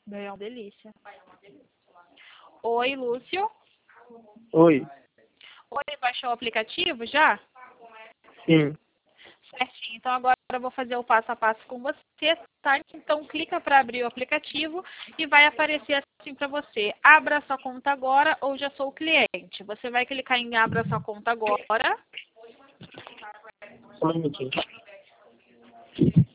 É uma delícia. Oi, Lúcio. Oi. Oi, baixou o aplicativo já? Sim. Certinho. Então agora eu vou fazer o passo a passo com você, tá? Então clica para abrir o aplicativo e vai aparecer assim para você. Abra sua conta agora ou já sou cliente. Você vai clicar em abra sua conta agora. Só um minutinho.